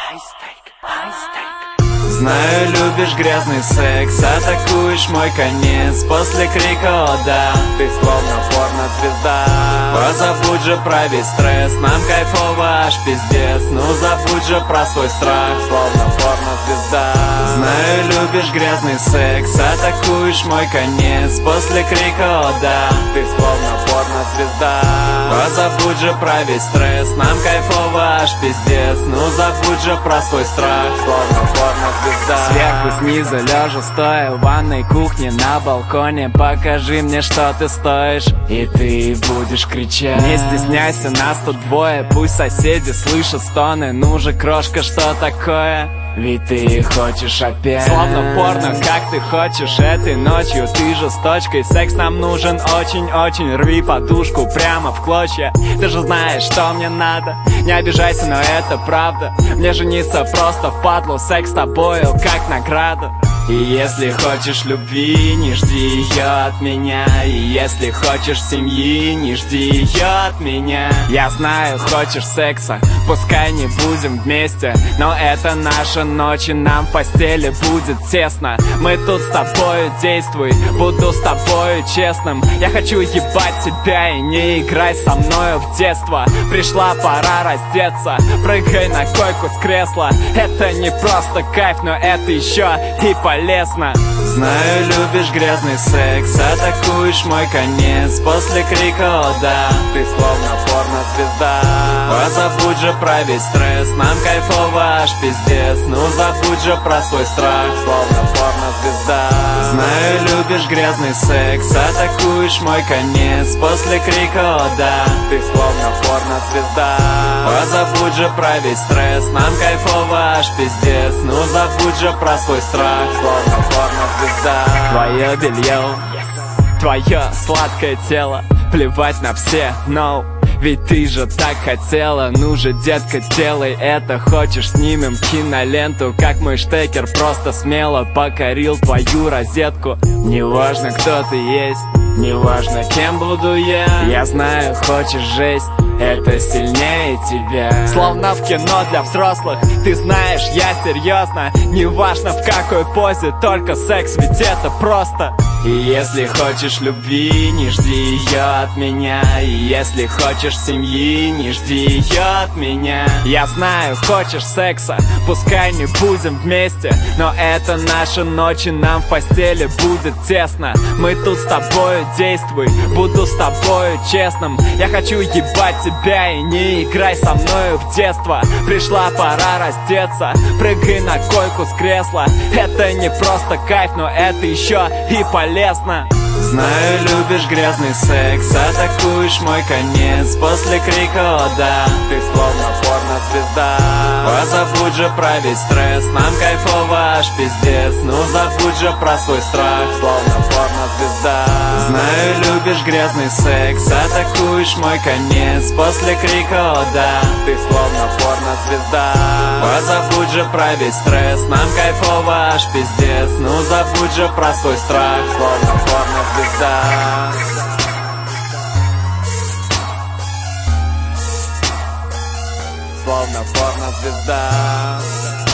Знаю, любишь грязный секс, атакуешь мой конец после крика «О да!» Ты словно порно-звезда. Позабудь же про весь стресс, нам кайфово аж пиздец. Ну забудь же про свой страх, словно порно-звезда. Знаю, любишь грязный секс, атакуешь мой конец после крика «О да!» Ты словно порно-звезда. Позабудь же про весь стресс, нам кайфово аж пиздец. Ну забудь же про свой страх, словно порно-звезда. Сверху, снизу, лежа, стоя в ванной кухне, на балконе. Покажи мне, что ты стоишь, и ты будешь кричать. Не стесняйся, нас тут двое, пусть соседи слышат стоны. Ну же, крошка, что такое? Ведь ты хочешь опять. Словно порно, как ты хочешь этой ночью. Ты жесточка, и секс нам нужен очень-очень. Рви подушку прямо в клочья. Ты же знаешь, что мне надо. Не обижайся, но это правда. Мне жениться просто впадлу. Секс с тобою как награда. И если хочешь любви, не жди ее от меня. И если хочешь семьи, не жди ее от меня. Я знаю, хочешь секса, пускай не будем вместе, но это наша ночь, и нам в постели будет тесно. Мы тут с тобою, действуй, буду с тобою честным. Я хочу ебать тебя, и не играй со мною в детство. Пришла пора раздеться, прыгай на койку с кресла. Это не просто кайф, но это еще и полезно. Знаю, любишь грязный секс, атакуешь мой конец после крика «О да!» Ты словно порно-звезда. Позабудь же про весь стресс, нам кайфово аж пиздец. Ну забудь же про свой страх, словно порно-звезда. Знаю, любишь грязный секс, атакуешь мой конец после крика «О да!» Ты словно порно-звезда. Позабудь же про весь стресс, нам кайфово аж пиздец. Ну забудь же про свой страх, словно порно-звезда. Твое белье, твое сладкое тело, плевать на все, no. Ведь ты же так хотела, ну же, детка, делай это. Хочешь, снимем киноленту, как мой штекер просто смело покорил твою розетку. Неважно, кто ты есть, неважно, кем буду я. Я знаю, хочешь жесть, это сильнее тебя. Словно в кино для взрослых, ты знаешь, я серьезно. Неважно в какой позе, только секс, ведь это просто. И если хочешь любви, не жди ее от меня. И если хочешь семьи, не жди ее от меня. Я знаю, хочешь секса, пускай не будем вместе, но это наша ночь, и нам в постели будет тесно. Мы тут с тобою, действуй, буду с тобою честным. Я хочу ебать тебя, и не играй со мною в детство. Пришла пора раздеться, прыгай на койку с кресла. Это не просто кайф, но это еще и полезно. Знаю, любишь грязный секс, атакуешь мой конец после крика «О да!» Ты словно порно-звезда. Позабудь же про весь стресс, нам кайфово аж пиздец. Ну забудь же про свой страх, словно порно-звезда. Знаю, любишь грязный секс, атакуешь мой конец после крика «О да!» Ты словно порно-звезда. Позабудь же про весь стресс, нам кайфово аж пиздец. Ну забудь же про свой страх, словно порно-звезда. Словно порно-звезда.